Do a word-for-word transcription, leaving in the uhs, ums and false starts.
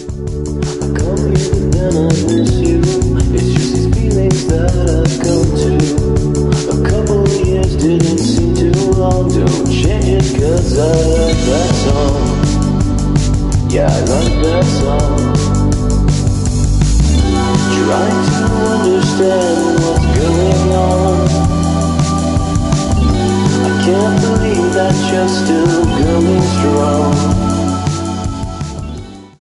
I call you, but then I miss you. It's just these feelings that I've come to. A couple of years didn't seem too long. Don't change it, cause I love that song. Yeah, I love that song. Trying to understand what's going on.